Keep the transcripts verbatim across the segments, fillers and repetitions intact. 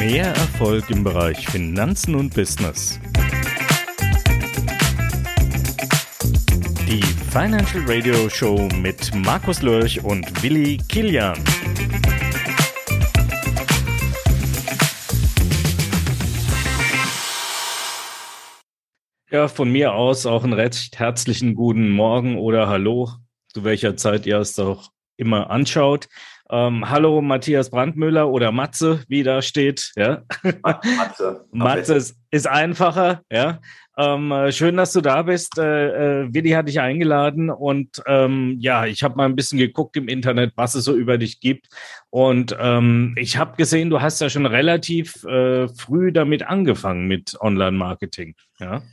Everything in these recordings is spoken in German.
Mehr Erfolg im Bereich Finanzen und Business. Die Financial Radio Show mit Markus Lörch und Willi Kilian. Ja, von mir aus auch einen recht herzlichen guten Morgen oder Hallo, zu welcher Zeit ihr es auch immer anschaut. Ähm, hallo Matthias Brandmüller oder Matze, wie da steht. Ja. Matze. Matze ist, ist einfacher. Ja. Ähm, schön, dass du da bist. Äh, äh, Willi hat dich eingeladen und ähm, ja, ich habe mal ein bisschen geguckt im Internet, was es so über dich gibt. Und ähm, ich habe gesehen, du hast ja schon relativ äh, früh damit angefangen mit Online-Marketing. Ja.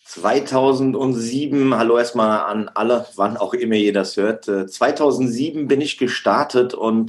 zweitausendsieben, hallo erstmal an alle, wann auch immer ihr das hört. zweitausendsieben bin ich gestartet und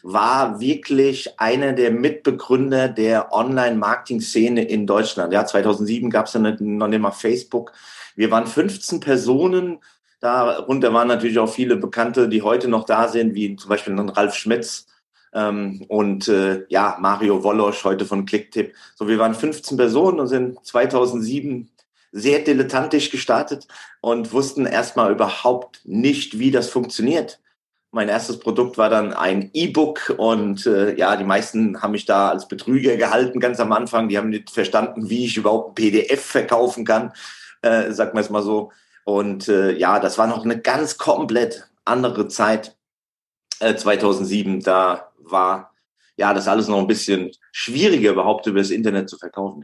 war wirklich einer der Mitbegründer der Online-Marketing-Szene in Deutschland. Ja, zweitausendsieben gab es ja noch nicht mal Facebook. Wir waren fünfzehn Personen. Darunter waren natürlich auch viele Bekannte, die heute noch da sind, wie zum Beispiel Ralf Schmitz ähm, und äh, ja Mario Wollosch, heute von Clicktip. So, wir waren fünfzehn Personen und sind zweitausendsieben sehr dilettantisch gestartet und wussten erstmal überhaupt nicht, wie das funktioniert. Mein erstes Produkt war dann ein E-Book und äh, ja, die meisten haben mich da als Betrüger gehalten ganz am Anfang. Die haben nicht verstanden, wie ich überhaupt ein P D F verkaufen kann, äh, sagen wir es mal so. Und äh, ja, das war noch eine ganz komplett andere Zeit. Äh, zweitausendsieben, da war ja das alles noch ein bisschen schwieriger, überhaupt über das Internet zu verkaufen.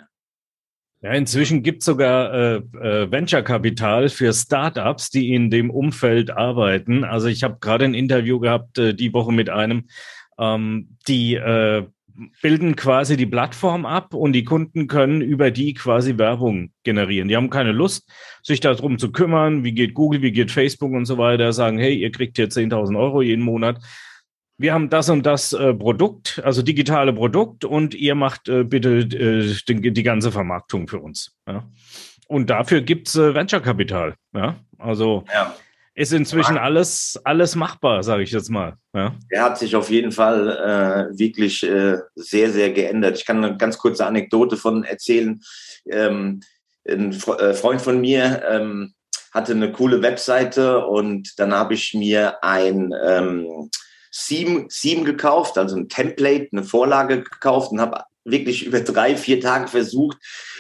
Ja, inzwischen gibt es sogar äh, äh, Venture-Kapital für Startups, die in dem Umfeld arbeiten. Also ich habe gerade ein Interview gehabt äh, die Woche mit einem, ähm, die äh, bilden quasi die Plattform ab und die Kunden können über die quasi Werbung generieren. Die haben keine Lust, sich darum zu kümmern, wie geht Google, wie geht Facebook und so weiter, sagen, hey, ihr kriegt hier zehntausend Euro jeden Monat. Wir haben das und das äh, Produkt, also digitale Produkt, und ihr macht äh, bitte äh, die, die ganze Vermarktung für uns. Ja? Und dafür gibt's äh, Venture-Kapital. Ja? Also ja. Ist inzwischen alles alles machbar, sage ich jetzt mal. Ja? Er hat sich auf jeden Fall äh, wirklich äh, sehr, sehr geändert. Ich kann eine ganz kurze Anekdote von erzählen. Ähm, ein Freund von mir ähm, hatte eine coole Webseite und dann habe ich mir ein ähm, Theme, Theme gekauft, also ein Template, eine Vorlage gekauft und habe wirklich über drei, vier Tage versucht,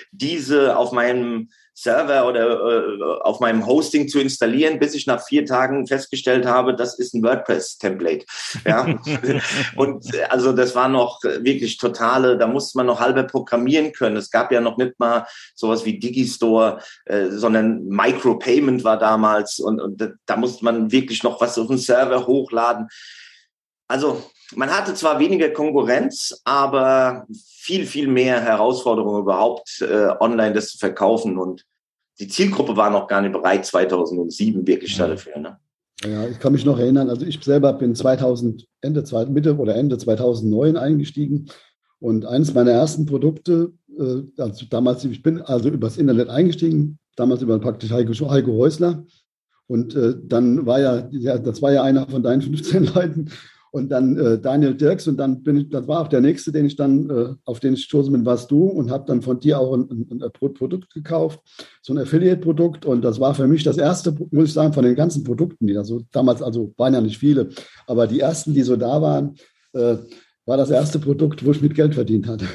diese auf meinem Server oder äh, auf meinem Hosting zu installieren, bis ich nach vier Tagen festgestellt habe, das ist ein WordPress-Template. Ja? Und also das war noch wirklich totale, da musste man noch halber programmieren können. Es gab ja noch nicht mal sowas wie Digistore, äh, sondern Micropayment war damals und, und da musste man wirklich noch was auf den Server hochladen. Also man hatte zwar weniger Konkurrenz, aber viel, viel mehr Herausforderungen überhaupt, äh, online das zu verkaufen. Und die Zielgruppe war noch gar nicht bereit, zweitausendsieben wirklich ja. dafür. Ne? Ja, ich kann mich noch erinnern, also ich selber bin zweitausend, Ende, Mitte oder Ende zweitausendneun eingestiegen. Und eines meiner ersten Produkte, äh, also damals, ich bin also übers Internet eingestiegen, damals über praktisch Heiko, Heiko Häusler. Und äh, dann war ja, ja, das war ja einer von deinen fünfzehn Leuten. Und dann äh, Daniel Dirks und dann bin ich, das war auch der nächste, den ich dann, äh, auf den ich gestoßen bin, warst du und habe dann von dir auch ein, ein, ein Produkt gekauft, so ein Affiliate-Produkt. Und das war für mich das erste, muss ich sagen, von den ganzen Produkten, die da so damals, also waren ja nicht viele, aber die ersten, die so da waren, äh, war das erste Produkt, wo ich mit Geld verdient hatte.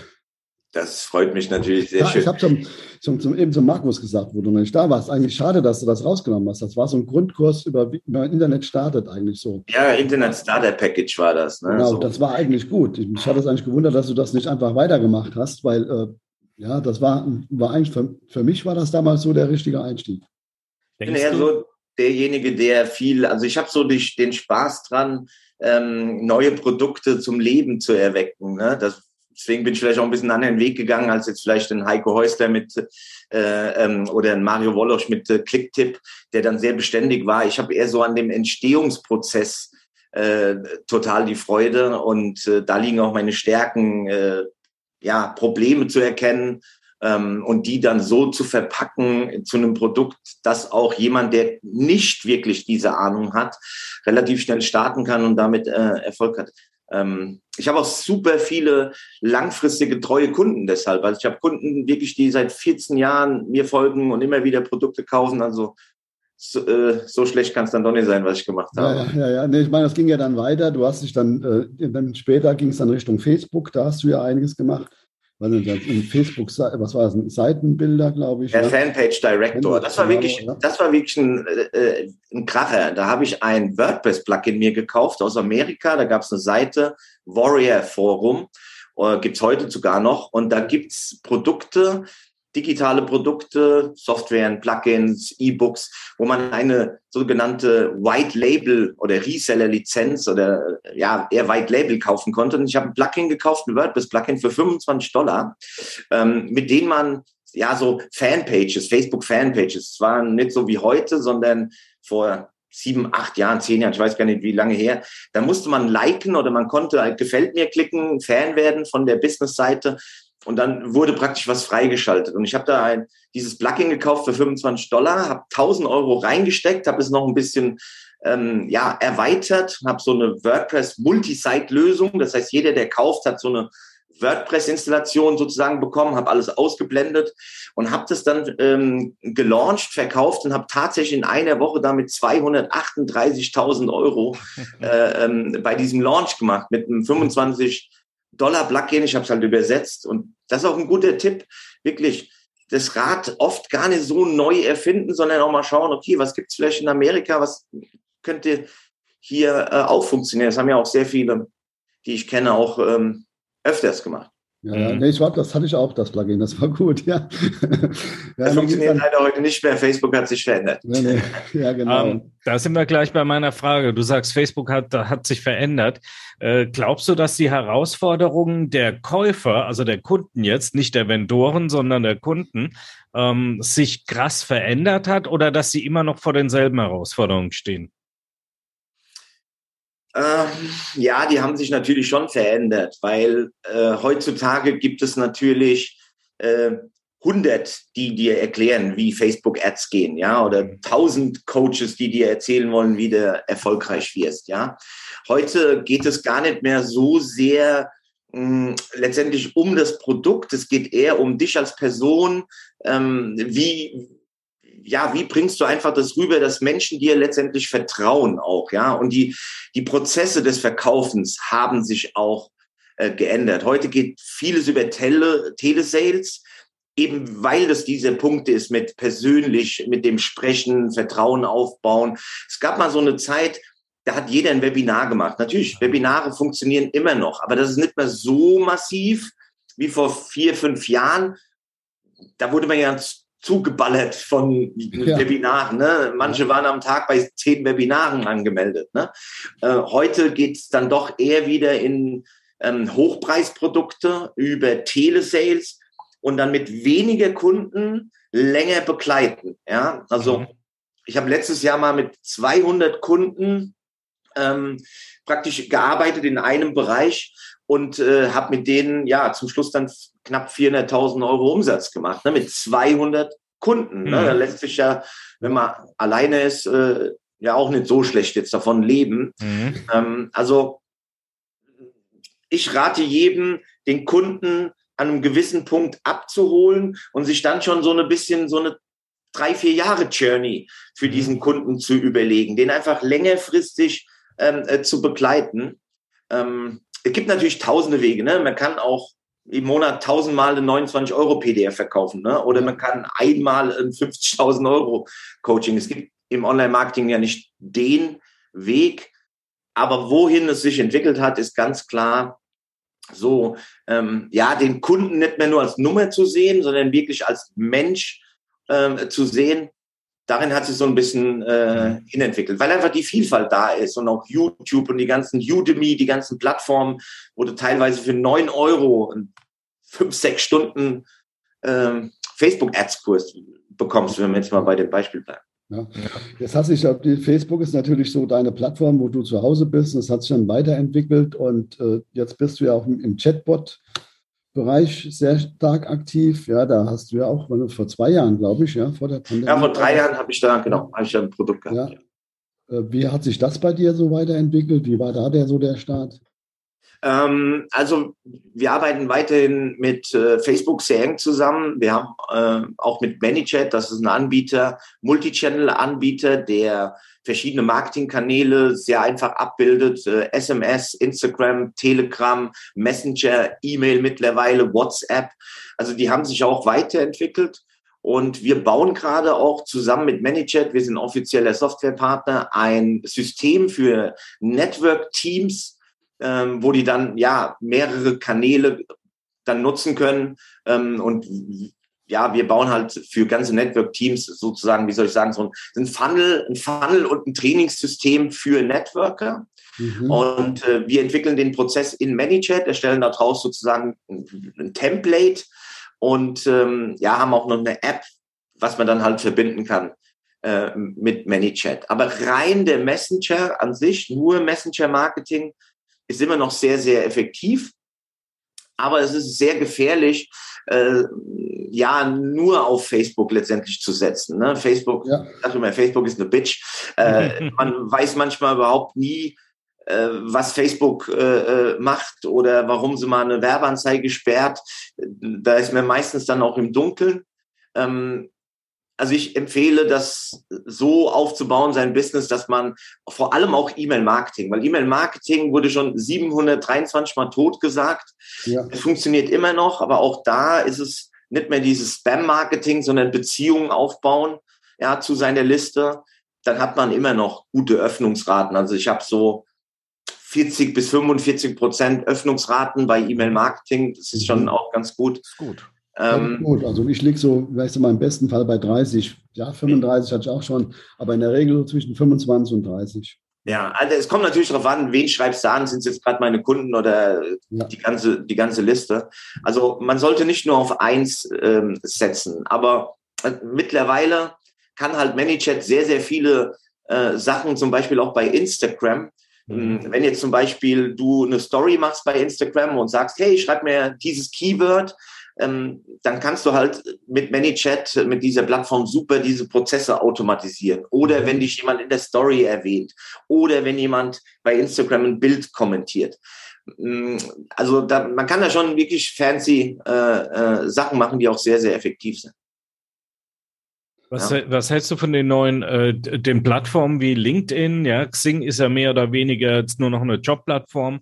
Das freut mich natürlich sehr ja, schön. Ich habe zum, zum, zum, eben zum Markus gesagt, wo du noch nicht da warst. Eigentlich schade, dass du das rausgenommen hast. Das war so ein Grundkurs über, über Internet startet eigentlich so. Ja, Internet Starter Package war das. Ne? Genau, so. Das war eigentlich gut. Mich hat es eigentlich gewundert, dass du das nicht einfach weitergemacht hast, weil äh, ja, das war, war eigentlich für, für mich war das damals so der richtige Einstieg. Ich bin eher so derjenige, der viel, also ich habe so die, den Spaß dran, ähm, neue Produkte zum Leben zu erwecken. Ne? Das Deswegen bin ich vielleicht auch ein bisschen einen anderen Weg gegangen als jetzt vielleicht ein Heiko Häusler mit äh, ähm, oder ein Mario Wollosch mit äh, Clicktip, der dann sehr beständig war. Ich habe eher so an dem Entstehungsprozess äh, total die Freude und äh, da liegen auch meine Stärken, äh, ja, Probleme zu erkennen ähm, und die dann so zu verpacken zu einem Produkt, dass auch jemand, der nicht wirklich diese Ahnung hat, relativ schnell starten kann und damit äh, Erfolg hat. Ähm, ich habe auch super viele langfristige, treue Kunden deshalb. Also ich habe Kunden wirklich, die seit vierzehn Jahren mir folgen und immer wieder Produkte kaufen. Also so, äh, so schlecht kann es dann doch nicht sein, was ich gemacht habe. Ja, ja, ja. Nee, ich meine, das ging ja dann weiter. Du hast dich dann, äh, dann später ging es dann Richtung Facebook. Da hast du ja einiges gemacht. Weil in Facebook, was war das, Seitenbilder, glaube ich. Der ja. Fanpage Director. Das war wirklich, ja. das war wirklich ein, äh, ein Kracher. Da habe ich ein WordPress-Plugin mir gekauft aus Amerika. Da gab es eine Seite, Warrior Forum, äh, gibt es heute sogar noch. Und da gibt es Produkte, digitale Produkte, Softwaren, Plugins, E-Books, wo man eine sogenannte White Label oder Reseller Lizenz oder ja eher White Label kaufen konnte. Und ich habe ein Plugin gekauft, ein WordPress-Plugin für fünfundzwanzig Dollar, ähm, mit denen man ja so Fanpages, Facebook Fanpages, es waren nicht so wie heute, sondern vor sieben, acht Jahren, zehn Jahren, ich weiß gar nicht, wie lange her, da musste man liken oder man konnte halt gefällt mir klicken, Fan werden von der Business-Seite. Und dann wurde praktisch was freigeschaltet. Und ich habe da ein, dieses Plugin gekauft für fünfundzwanzig Dollar, habe tausend Euro reingesteckt, habe es noch ein bisschen ähm, ja erweitert, habe so eine WordPress-Multisite-Lösung. Das heißt, jeder, der kauft, hat so eine WordPress-Installation sozusagen bekommen, habe alles ausgeblendet und habe das dann ähm, gelauncht, verkauft und habe tatsächlich in einer Woche damit zweihundertachtunddreißigtausend Euro äh, ähm, bei diesem Launch gemacht mit einem fünfundzwanzig Dollar Plugin, ich habe es halt übersetzt und das ist auch ein guter Tipp, wirklich das Rad oft gar nicht so neu erfinden, sondern auch mal schauen, okay, was gibt es vielleicht in Amerika, was könnte hier äh, auch funktionieren. Das haben ja auch sehr viele, die ich kenne, auch ähm, öfters gemacht. Ja, ja. Nee, ich glaube, das hatte ich auch, das Plugin, das war gut, ja. Das ja, funktioniert dann leider heute nicht mehr, Facebook hat sich verändert. Nee, nee. Ja, genau. Ähm, da sind wir gleich bei meiner Frage. Du sagst, Facebook hat, hat sich verändert. Äh, glaubst du, dass die Herausforderungen der Käufer, also der Kunden jetzt, nicht der Vendoren, sondern der Kunden, ähm, sich krass verändert hat oder dass sie immer noch vor denselben Herausforderungen stehen? Ähm, ja, die haben sich natürlich schon verändert, weil äh, heutzutage gibt es natürlich äh, hundert, die dir erklären, wie Facebook-Ads gehen, ja, oder tausend Coaches, die dir erzählen wollen, wie du erfolgreich wirst, ja. Heute geht es gar nicht mehr so sehr mh, letztendlich um das Produkt, es geht eher um dich als Person, ähm, wie ja, wie bringst du einfach das rüber, dass Menschen dir letztendlich vertrauen auch, ja? Und die, die Prozesse des Verkaufens haben sich auch äh, geändert. Heute geht vieles über Tele, Telesales, eben weil das dieser Punkt ist mit persönlich, mit dem Sprechen, Vertrauen aufbauen. Es gab mal so eine Zeit, da hat jeder ein Webinar gemacht. Natürlich, Webinare funktionieren immer noch, aber das ist nicht mehr so massiv wie vor vier, fünf Jahren. Da wurde man ja zugeballert von ja. Webinaren. Ne? Manche waren am Tag bei zehn Webinaren angemeldet. Ne? Äh, heute geht es dann doch eher wieder in ähm, Hochpreisprodukte über Telesales und dann mit weniger Kunden länger begleiten. Ja? Also mhm. ich habe letztes Jahr mal mit zweihundert Kunden ähm, praktisch gearbeitet in einem Bereich und äh, habe mit denen ja zum Schluss dann knapp vierhunderttausend Euro Umsatz gemacht, ne, mit zweihundert Kunden. Ne? Mhm. Da lässt sich ja, wenn man alleine ist, äh, ja auch nicht so schlecht jetzt davon leben. Mhm. Ähm, also ich rate jedem, den Kunden an einem gewissen Punkt abzuholen und sich dann schon so ein bisschen so eine drei, vier Jahre Journey für mhm. diesen Kunden zu überlegen, den einfach längerfristig ähm, äh, zu begleiten. Ähm, es gibt natürlich tausende Wege. Ne? Man kann auch im Monat tausendmal ein neunundzwanzig Euro P D F verkaufen. Ne? Oder man kann einmal ein fünfzigtausend Euro Coaching. Es gibt im Online-Marketing ja nicht den Weg. Aber wohin es sich entwickelt hat, ist ganz klar so, ähm, ja, den Kunden nicht mehr nur als Nummer zu sehen, sondern wirklich als Mensch ähm, zu sehen. Darin hat sich so ein bisschen äh, hinentwickelt, weil einfach die Vielfalt da ist und auch YouTube und die ganzen Udemy, die ganzen Plattformen, wo du teilweise für neun Euro fünf, sechs Stunden ähm, Facebook-Ads-Kurs bekommst, wenn wir jetzt mal bei dem Beispiel bleiben. Ja. Jetzt hat sich, Facebook ist natürlich so deine Plattform, wo du zu Hause bist. Das hat sich dann weiterentwickelt und äh, jetzt bist du ja auch im, im Chatbot Bereich sehr stark aktiv. Ja, da hast du ja auch vor zwei Jahren, glaube ich, ja, vor der Pandemie. Ja, vor drei Jahren habe ich da, genau, habe ich da ein Produkt gehabt. Ja. Ja. Wie hat sich das bei dir so weiterentwickelt? Wie war da der so der Start? Ähm, also wir arbeiten weiterhin mit äh, Facebook sehr eng zusammen. Wir haben äh, auch mit ManyChat, das ist ein Anbieter, Multichannel-Anbieter, der verschiedene Marketingkanäle sehr einfach abbildet. Äh, S M S, Instagram, Telegram, Messenger, E-Mail mittlerweile, WhatsApp. Also die haben sich auch weiterentwickelt. Und wir bauen gerade auch zusammen mit ManyChat, wir sind offizieller Softwarepartner, ein System für Network-Teams, ähm, wo die dann ja mehrere Kanäle dann nutzen können. Ähm, und ja, wir bauen halt für ganze Network-Teams sozusagen, wie soll ich sagen, so ein Funnel, ein Funnel und ein Trainingssystem für Networker. Mhm. Und äh, wir entwickeln den Prozess in ManyChat, erstellen daraus sozusagen ein, ein Template. Und ähm, ja, haben auch noch eine App, was man dann halt verbinden kann äh, mit ManyChat. Aber rein der Messenger an sich, nur Messenger-Marketing, ist immer noch sehr, sehr effektiv. Aber es ist sehr gefährlich, äh, ja, nur auf Facebook letztendlich zu setzen. Ne? Facebook, ja. Ich sage immer, Facebook ist eine Bitch. Äh, man weiß manchmal überhaupt nie, was Facebook äh, macht oder warum sie mal eine Werbeanzeige sperrt. Da ist mir meistens dann auch im Dunkeln. Ähm, also ich empfehle, das so aufzubauen, sein Business, dass man vor allem auch E-Mail-Marketing, weil E-Mail-Marketing wurde schon siebenhundertdreiundzwanzig Mal totgesagt. Ja. Es funktioniert immer noch, aber auch da ist es nicht mehr dieses Spam-Marketing, sondern Beziehungen aufbauen, ja, zu seiner Liste. Dann hat man immer noch gute Öffnungsraten. Also ich habe so vierzig bis fünfundvierzig Prozent Öffnungsraten bei E-Mail-Marketing. Das ist schon auch ganz gut. Das ist gut. Ähm, ja, gut. Also ich liege so, weißt du mal, im besten Fall bei dreißig. Ja, fünfunddreißig hatte ich auch schon, aber in der Regel so zwischen fünfundzwanzig und dreißig. Ja, also es kommt natürlich darauf an, wen schreibst du an, sind es jetzt gerade meine Kunden oder ja. die ganze die ganze Liste. Also man sollte nicht nur auf eins ähm, setzen, aber äh, mittlerweile kann halt ManyChat sehr, sehr viele äh, Sachen, zum Beispiel auch bei Instagram. Wenn jetzt zum Beispiel du eine Story machst bei Instagram und sagst, hey, schreib mir dieses Keyword, ähm, dann kannst du halt mit ManyChat, mit dieser Plattform super diese Prozesse automatisieren. Oder wenn dich jemand in der Story erwähnt oder wenn jemand bei Instagram ein Bild kommentiert. Also da, man kann da schon wirklich fancy äh, äh, Sachen machen, die auch sehr, sehr effektiv sind. Was, ja. was hältst du von den neuen, äh, den Plattformen wie LinkedIn? Ja, Xing ist ja mehr oder weniger jetzt nur noch eine Jobplattform,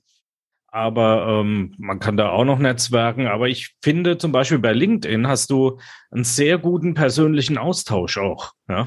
aber ähm, man kann da auch noch netzwerken. Aber ich finde zum Beispiel bei LinkedIn hast du einen sehr guten persönlichen Austausch auch. Ja.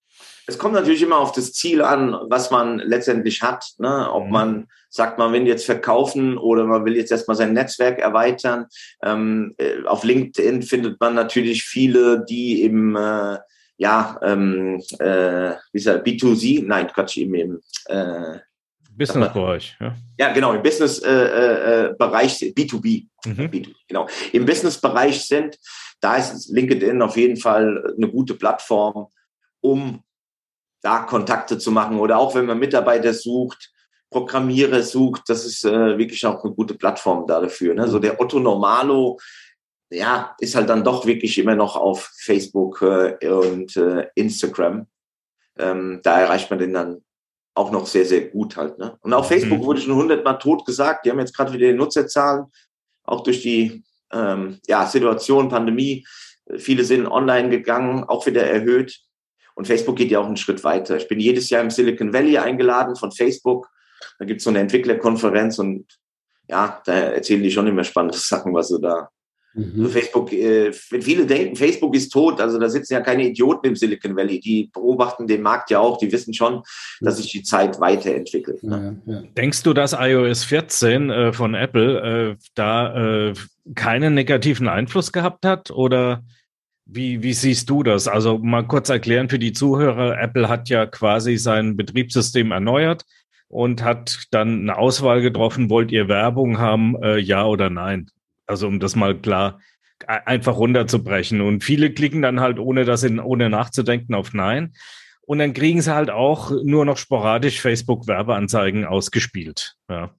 Es kommt natürlich immer auf das Ziel an, was man letztendlich hat. Ne? Ob mhm. man sagt, man will jetzt verkaufen oder man will jetzt erstmal sein Netzwerk erweitern. Ähm, auf LinkedIn findet man natürlich viele, die im äh, ja, ähm, äh, wie ist er, B zwei C, nein, Quatsch, im, im äh, Business-Bereich, ja. Ja, genau, im Business-Bereich, äh, äh, B zwei B, mhm. B zwei B, genau. Im Business-Bereich sind, da ist LinkedIn auf jeden Fall eine gute Plattform, um da Kontakte zu machen oder auch wenn man Mitarbeiter sucht, Programmierer sucht, das ist äh, wirklich auch eine gute Plattform dafür. Ne? So der Otto Normalo, ja, ist halt dann doch wirklich immer noch auf Facebook äh, und äh, Instagram. Ähm, da erreicht man den dann auch noch sehr, sehr gut halt. Ne? Und auf Facebook mhm. wurde schon hundertmal tot gesagt. Die haben jetzt gerade wieder die Nutzerzahlen, auch durch die ähm, ja, Situation, Pandemie. Viele sind online gegangen, auch wieder erhöht. Und Facebook geht ja auch einen Schritt weiter. Ich bin jedes Jahr im Silicon Valley eingeladen von Facebook. Da gibt es so eine Entwicklerkonferenz und ja, da erzählen die schon immer spannende Sachen, was sie da Mhm. Also Facebook, äh, wenn viele denken, Facebook ist tot, also da sitzen ja keine Idioten im Silicon Valley, die beobachten den Markt ja auch, die wissen schon, dass sich die Zeit weiterentwickelt. Ne? Ja, ja. Denkst du, dass i O S vierzehn äh, von Apple äh, da äh, keinen negativen Einfluss gehabt hat oder wie, wie siehst du das? Also mal kurz erklären für die Zuhörer, Apple hat ja quasi sein Betriebssystem erneuert und hat dann eine Auswahl getroffen, wollt ihr Werbung haben, äh, ja oder nein? Also um das mal klar einfach runterzubrechen. Und viele klicken dann halt, ohne das in, ohne nachzudenken, auf Nein. Und dann kriegen sie halt auch nur noch sporadisch Facebook-Werbeanzeigen ausgespielt. Ja.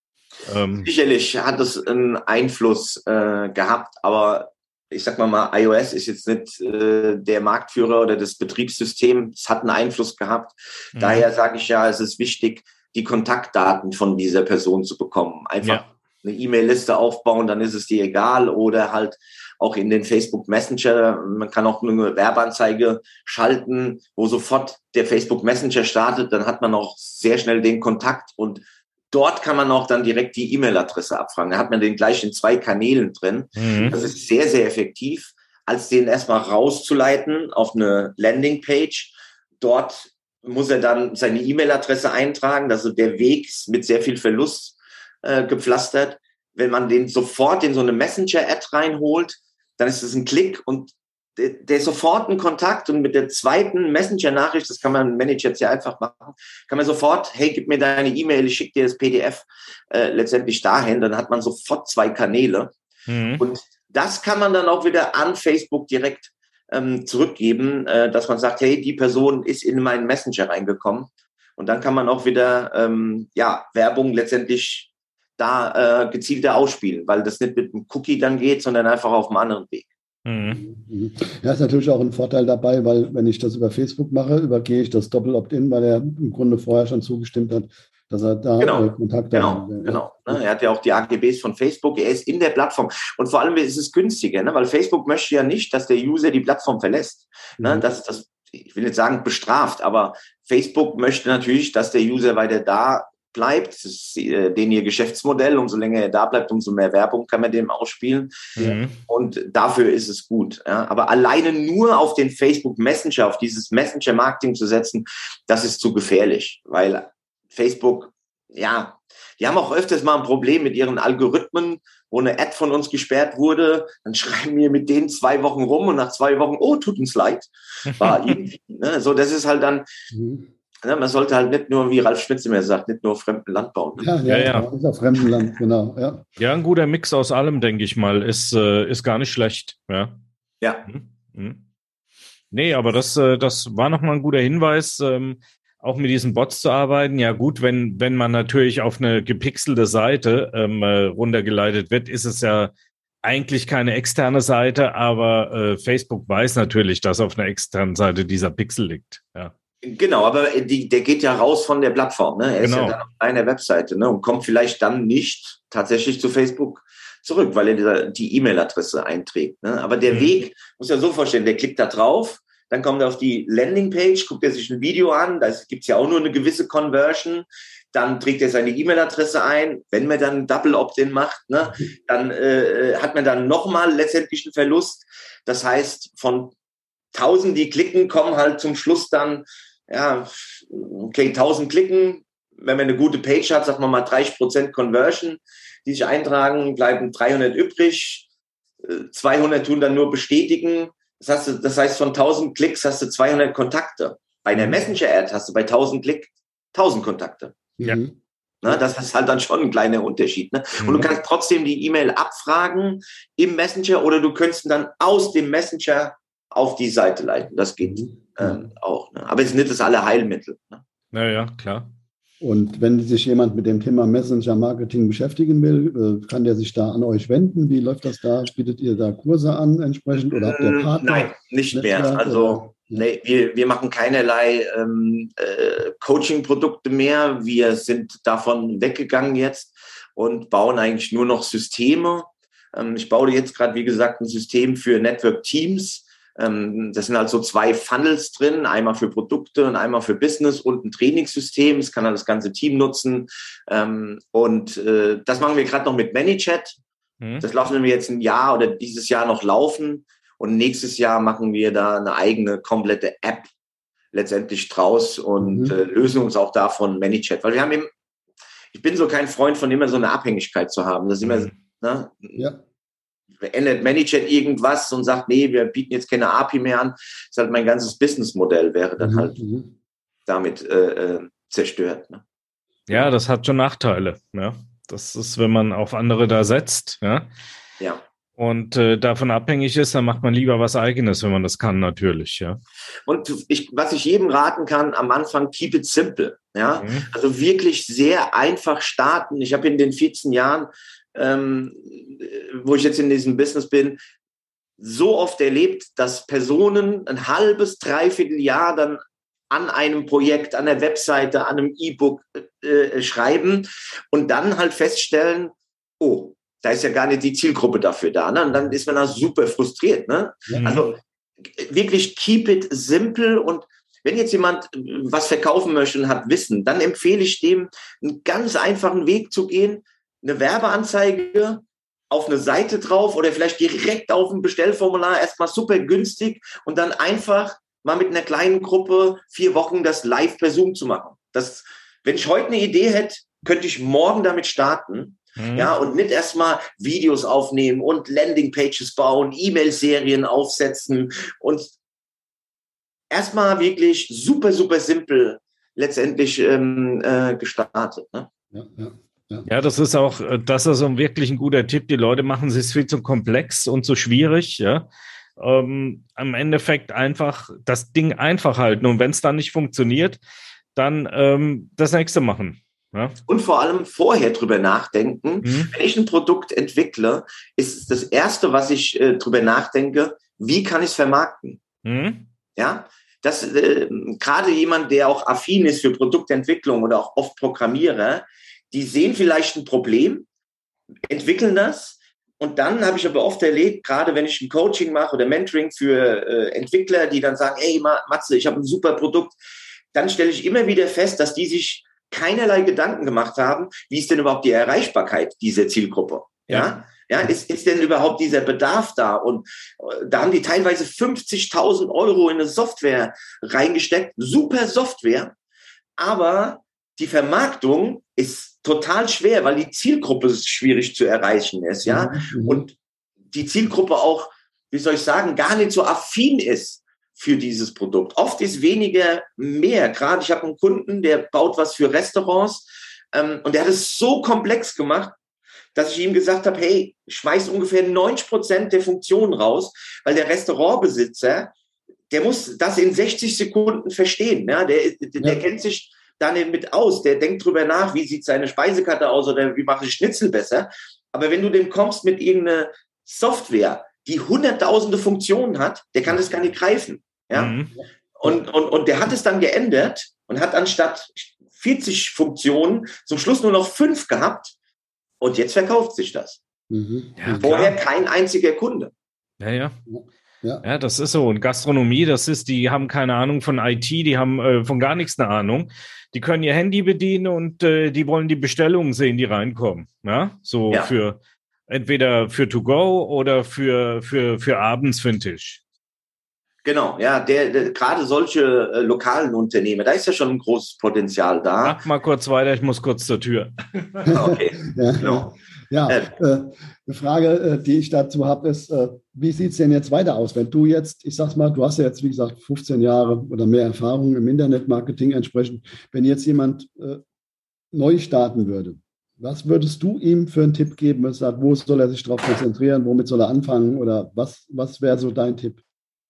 Ähm. Sicherlich hat es einen Einfluss äh, gehabt, aber ich sag mal mal, iOS ist jetzt nicht äh, der Marktführer oder das Betriebssystem. Es hat einen Einfluss gehabt. Mhm. Daher sage ich ja, es ist wichtig, die Kontaktdaten von dieser Person zu bekommen. Einfach ja. eine E-Mail-Liste aufbauen, dann ist es dir egal. Oder halt auch in den Facebook Messenger. Man kann auch eine Werbeanzeige schalten, wo sofort der Facebook Messenger startet. Dann hat man auch sehr schnell den Kontakt und dort kann man auch dann direkt die E-Mail-Adresse abfragen. Da hat man den gleich in zwei Kanälen drin. Mhm. Das ist sehr, sehr effektiv, als den erstmal rauszuleiten auf eine Landingpage. Dort muss er dann seine E-Mail-Adresse eintragen. Also der Weg ist mit sehr viel Verlust äh, gepflastert. Wenn man den sofort in so eine Messenger-Ad reinholt, dann ist es ein Klick und der, der sofort einen Kontakt und mit der zweiten Messenger-Nachricht, das kann man Manager jetzt ja einfach machen, kann man sofort, hey, gib mir deine E-Mail, ich schicke dir das P D F äh, letztendlich dahin, dann hat man sofort zwei Kanäle. Mhm. Und das kann man dann auch wieder an Facebook direkt ähm, zurückgeben, äh, dass man sagt, hey, die Person ist in meinen Messenger reingekommen. Und dann kann man auch wieder ähm, ja Werbung letztendlich da äh, gezielter ausspielen, weil das nicht mit einem Cookie dann geht, sondern einfach auf einem anderen Weg. Mhm. Ja, ist natürlich auch ein Vorteil dabei, weil wenn ich das über Facebook mache, übergehe ich das Doppel-Opt-in, weil er im Grunde vorher schon zugestimmt hat, dass er da genau. äh, Kontakt genau, hat. Genau, ne? Er hat ja auch die A G Bs von Facebook, er ist in der Plattform. Und vor allem ist es günstiger, ne? Weil Facebook möchte ja nicht, dass der User die Plattform verlässt. Mhm. Ne? Das, das, ich will nicht sagen bestraft, aber Facebook möchte natürlich, dass der User weiter da bleibt. Das ist äh, denen ihr Geschäftsmodell. Umso länger er da bleibt, umso mehr Werbung kann man dem ausspielen. Mhm. Und dafür ist es gut. Ja? Aber alleine nur auf den Facebook Messenger, auf dieses Messenger-Marketing zu setzen, das ist zu gefährlich, weil Facebook, ja, die haben auch öfters mal ein Problem mit ihren Algorithmen, wo eine Ad von uns gesperrt wurde. Dann schreiben wir mit denen zwei Wochen rum und nach zwei Wochen, oh, tut uns leid. War irgendwie, ne? So, das ist halt dann, mhm. ne, man sollte halt nicht nur, wie Ralf Schmitz immer sagt, nicht nur auf fremdem Land bauen. Ja, ja, ja. ja. Ist auf fremdem Land, genau. Ja. Ja, ein guter Mix aus allem, denke ich mal, ist, äh, ist gar nicht schlecht. Ja. Ja. Mhm. Mhm. Nee, aber das, äh, das war nochmal ein guter Hinweis, ähm, auch mit diesen Bots zu arbeiten. Ja gut, wenn wenn man natürlich auf eine gepixelte Seite ähm, äh, runtergeleitet wird, ist es ja eigentlich keine externe Seite, aber äh, Facebook weiß natürlich, dass auf einer externen Seite dieser Pixel liegt. Ja. Genau, aber die, der geht ja raus von der Plattform. Ne? Er genau. ist ja dann auf einer Webseite, ne? Und kommt vielleicht dann nicht tatsächlich zu Facebook zurück, weil er die E-Mail-Adresse einträgt. Ne? Aber der mhm. Weg, muss ja so vorstellen, der klickt da drauf, dann kommt er auf die Landingpage, guckt er sich ein Video an, da gibt es ja auch nur eine gewisse Conversion, dann trägt er seine E-Mail-Adresse ein, wenn man dann Double Opt-in macht, ne, dann äh, hat man dann nochmal letztendlich einen Verlust. Das heißt, von tausend, die klicken, kommen halt zum Schluss dann, ja, okay, tausend klicken, wenn man eine gute Page hat, sagen wir mal dreißig Prozent Conversion, die sich eintragen, bleiben dreihundert übrig, zweihundert tun dann nur bestätigen. Das heißt, das heißt, von tausend Klicks hast du zweihundert Kontakte. Bei einer Messenger-Ad hast du bei tausend Klick tausend Kontakte. Ja. Na, das ist halt dann schon ein kleiner Unterschied. Ne? Mhm. Und du kannst trotzdem die E-Mail abfragen im Messenger oder du könntest dann aus dem Messenger auf die Seite leiten. Das geht mhm. ähm, auch. Ne? Aber es ist nicht das Allerheilmittel. Ne? Naja, klar. Und wenn sich jemand mit dem Thema Messenger-Marketing beschäftigen will, kann der sich da an euch wenden? Wie läuft das da? Bietet ihr da Kurse an entsprechend oder habt ihr Partner? Nein, nicht Netzwerk, mehr. Also oder? Nee, wir, wir machen keinerlei ähm, äh, Coaching-Produkte mehr. Wir sind davon weggegangen jetzt und bauen eigentlich nur noch Systeme. Ähm, ich baue jetzt gerade, wie gesagt, ein System für Network Teams. Das sind also zwei Funnels drin, einmal für Produkte und einmal für Business und ein Trainingssystem. Das kann dann das ganze Team nutzen. Und das machen wir gerade noch mit ManyChat. Das lassen wir jetzt ein Jahr oder dieses Jahr noch laufen. Und nächstes Jahr machen wir da eine eigene komplette App letztendlich draus und mhm. lösen uns auch davon ManyChat. Weil wir haben eben, ich bin so kein Freund von immer so eine Abhängigkeit zu haben. Das ist immer, ne? Ja. Ändert ManyChat irgendwas und sagt, nee, wir bieten jetzt keine A P I mehr an. Das ist halt mein ganzes Businessmodell wäre dann mhm. halt damit äh, zerstört. Ne? Ja, das hat schon Nachteile. Ja? Das ist, wenn man auf andere da setzt. Ja. Ja. Und äh, davon abhängig ist, dann macht man lieber was Eigenes, wenn man das kann, natürlich. Ja. Und ich, was ich jedem raten kann, am Anfang, keep it simple. Ja. Mhm. Also wirklich sehr einfach starten. Ich habe in den vierzehn Jahren Ähm, wo ich jetzt in diesem Business bin, so oft erlebt, dass Personen ein halbes, dreiviertel Jahr dann an einem Projekt, an der Webseite, an einem E-Book äh, schreiben und dann halt feststellen, oh, da ist ja gar nicht die Zielgruppe dafür da. Ne? Und dann ist man da super frustriert. Ne? Mhm. Also wirklich keep it simple. Und wenn jetzt jemand was verkaufen möchte und hat Wissen, dann empfehle ich dem, einen ganz einfachen Weg zu gehen, eine Werbeanzeige auf eine Seite drauf oder vielleicht direkt auf ein Bestellformular, erstmal super günstig und dann einfach mal mit einer kleinen Gruppe vier Wochen das live per Zoom zu machen. Das, wenn ich heute eine Idee hätte, könnte ich morgen damit starten. Mhm. Ja, und nicht erstmal Videos aufnehmen und Landingpages bauen, E-Mail-Serien aufsetzen und erstmal wirklich super, super simpel letztendlich ähm, äh, gestartet. Ne? Ja, ja. Ja. ja, das ist auch, das ist so wirklich ein guter Tipp. Die Leute machen es viel zu komplex und zu schwierig, ja. Ähm, am Endeffekt einfach das Ding einfach halten. Und wenn es dann nicht funktioniert, dann ähm, das nächste machen. Ja. Und vor allem vorher drüber nachdenken. Mhm. Wenn ich ein Produkt entwickle, ist das Erste, was ich äh, drüber nachdenke, wie kann ich es vermarkten? Mhm. Ja, das äh, gerade jemand, der auch affin ist für Produktentwicklung oder auch oft Programmierer, die sehen vielleicht ein Problem, entwickeln das und dann habe ich aber oft erlebt, gerade wenn ich ein Coaching mache oder Mentoring für äh, Entwickler, die dann sagen, hey Matze, ich habe ein super Produkt, dann stelle ich immer wieder fest, dass die sich keinerlei Gedanken gemacht haben, wie ist denn überhaupt die Erreichbarkeit dieser Zielgruppe? Ja, ja, ist, ist denn überhaupt dieser Bedarf da? Und äh, da haben die teilweise fünfzigtausend Euro in eine Software reingesteckt, super Software, aber die Vermarktung ist total schwer, weil die Zielgruppe schwierig zu erreichen ist, ja. Mhm. Und die Zielgruppe auch, wie soll ich sagen, gar nicht so affin ist für dieses Produkt. Oft ist weniger mehr. Gerade ich habe einen Kunden, der baut was für Restaurants ähm, und der hat es so komplex gemacht, dass ich ihm gesagt habe, hey, schmeiß ungefähr neunzig Prozent der Funktionen raus, weil der Restaurantbesitzer, der muss das in sechzig Sekunden verstehen. Ja? Der, der, der ja. kennt sich da nicht mit aus. Der denkt drüber nach, wie sieht seine Speisekarte aus oder wie mache ich Schnitzel besser. Aber wenn du dem kommst mit irgendeiner Software, die hunderttausende Funktionen hat, der kann das gar nicht greifen. Ja? Mhm. Und, und, und der hat es dann geändert und hat anstatt vierzig Funktionen zum Schluss nur noch fünf gehabt. Und jetzt verkauft sich das. Mhm. Ja, vorher kein einziger Kunde. Ja, ja. Ja. ja, das ist so. Und Gastronomie, das ist, die haben keine Ahnung von I T, die haben äh, von gar nichts eine Ahnung. Die können ihr Handy bedienen und äh, die wollen die Bestellungen sehen, die reinkommen. Ja, so ja. für entweder für to go oder für, für, für abends für den Tisch. Genau, ja, der, der gerade solche äh, lokalen Unternehmen, da ist ja schon ein großes Potenzial da. Mach mal kurz weiter, ich muss kurz zur Tür. Okay, ja, genau. Ja, äh, äh, eine Frage, äh, die ich dazu habe, ist, äh, wie sieht es denn jetzt weiter aus? Wenn du jetzt, ich sag's mal, du hast ja jetzt, wie gesagt, fünfzehn Jahre oder mehr Erfahrung im Internetmarketing entsprechend. Wenn jetzt jemand äh, neu starten würde, was würdest du ihm für einen Tipp geben? Er sagt, wo soll er sich darauf konzentrieren? Womit soll er anfangen? Oder was, was wäre so dein Tipp?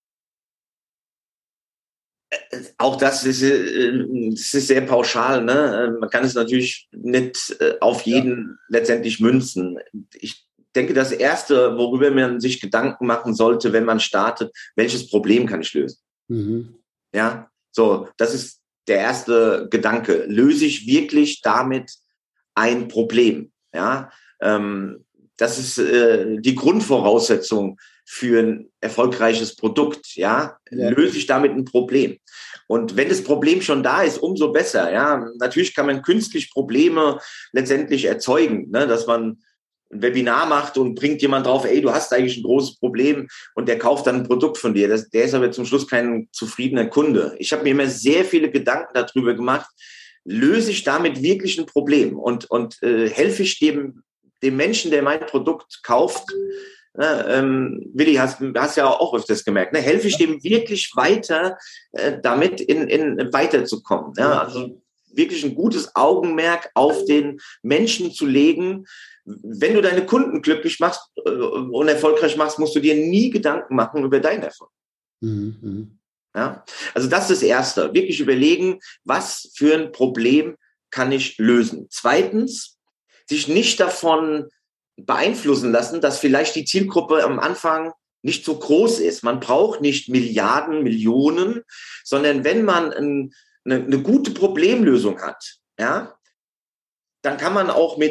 Auch das ist, das ist sehr pauschal. Ne? Man kann es natürlich nicht auf jeden ja. letztendlich münzen. Ich denke, das Erste, worüber man sich Gedanken machen sollte, wenn man startet, welches Problem kann ich lösen? Mhm. Ja, so, das ist der erste Gedanke. Löse ich wirklich damit ein Problem? Ja, ähm, das ist äh, die Grundvoraussetzung für ein erfolgreiches Produkt, ja, ja, löse ich damit ein Problem. Und wenn das Problem schon da ist, umso besser, ja. Natürlich kann man künstlich Probleme letztendlich erzeugen, ne, dass man ein Webinar macht und bringt jemand drauf, ey, du hast eigentlich ein großes Problem und der kauft dann ein Produkt von dir. Das, der ist aber zum Schluss kein zufriedener Kunde. Ich habe mir immer sehr viele Gedanken darüber gemacht, löse ich damit wirklich ein Problem und, und äh, helfe ich dem, dem Menschen, der mein Produkt kauft. Ne, ähm, Willi, hast, hast ja auch öfters gemerkt, ne, helfe ich dem wirklich weiter, äh, damit in, in weiterzukommen. Ja? Also wirklich ein gutes Augenmerk auf den Menschen zu legen. Wenn du deine Kunden glücklich machst äh, und erfolgreich machst, musst du dir nie Gedanken machen über deinen Erfolg. Mhm. Ja? Also das ist das Erste. Wirklich überlegen, was für ein Problem kann ich lösen. Zweitens, sich nicht davon beeinflussen lassen, dass vielleicht die Zielgruppe am Anfang nicht so groß ist. Man braucht nicht Milliarden, Millionen, sondern wenn man ein, eine, eine gute Problemlösung hat, ja, dann kann man auch mit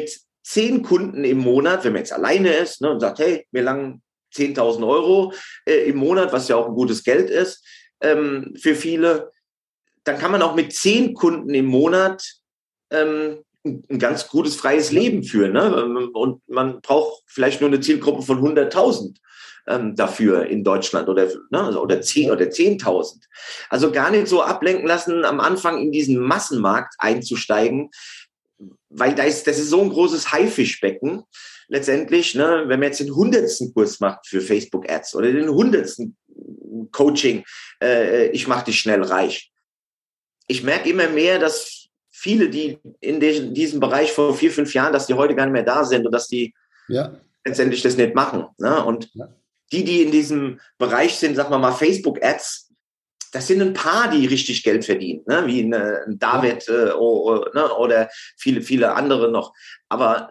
zehn Kunden im Monat, wenn man jetzt alleine ist, ne, und sagt, hey, mir langen zehntausend Euro äh, im Monat, was ja auch ein gutes Geld ist ähm, für viele, dann kann man auch mit zehn Kunden im Monat ähm, ein, ein ganz gutes freies Leben führen. Ne? Und man braucht vielleicht nur eine Zielgruppe von hunderttausend ähm, dafür in Deutschland oder, ne, oder zehn oder zehntausend. Also gar nicht so ablenken lassen, am Anfang in diesen Massenmarkt einzusteigen, weil da ist, das ist so ein großes Haifischbecken. Letztendlich, ne, wenn man jetzt den hundertsten Kurs macht für Facebook-Ads oder den hundertsten Coaching, äh, ich mache dich schnell reich. Ich merke immer mehr, dass viele, die in de- diesem Bereich vor vier, fünf Jahren, dass die heute gar nicht mehr da sind und dass die ja. letztendlich das nicht machen. Ne? Und ja. die, die in diesem Bereich sind, sagen wir mal Facebook-Ads, das sind ein paar, die richtig Geld verdienen, ne? Wie eine, ein David ja. äh, oder, ne? oder viele, viele andere noch. Aber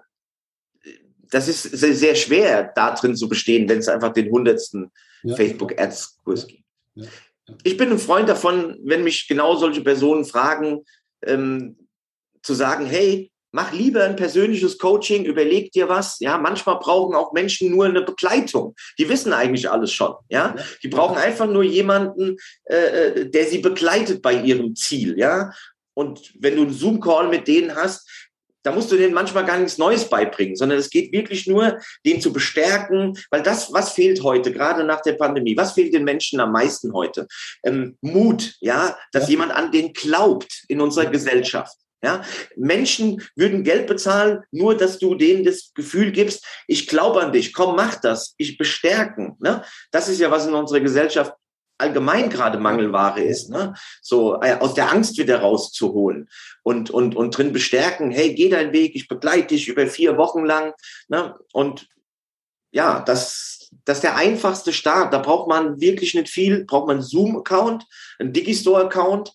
das ist sehr, sehr schwer, da drin zu bestehen, wenn es einfach den hundertsten ja. Facebook-Ads-Kurs ja. gibt. Ja. Ja. Ich bin ein Freund davon, wenn mich genau solche Personen fragen, ähm, zu sagen, hey, mach lieber ein persönliches Coaching, überleg dir was. Ja, manchmal brauchen auch Menschen nur eine Begleitung. Die wissen eigentlich alles schon. Ja, ja. Die brauchen einfach nur jemanden, äh, der sie begleitet bei ihrem Ziel. Ja, und wenn du einen Zoom-Call mit denen hast, da musst du denen manchmal gar nichts Neues beibringen, sondern es geht wirklich nur, den zu bestärken, weil das, was fehlt heute, gerade nach der Pandemie, was fehlt den Menschen am meisten heute? Ähm, Mut, ja, dass ja. jemand an den glaubt in unserer Gesellschaft. Ja, Menschen würden Geld bezahlen, nur dass du denen das Gefühl gibst, ich glaube an dich, komm, mach das, ich bestärken. Ne? Das ist ja, was in unserer Gesellschaft allgemein gerade Mangelware ist, ne? So äh, aus der Angst wieder rauszuholen und, und, und drin bestärken, hey, geh deinen Weg, ich begleite dich über vier Wochen lang. Ne? Und ja, das, das ist der einfachste Start. Da braucht man wirklich nicht viel, braucht man einen Zoom-Account, einen Digistore-Account.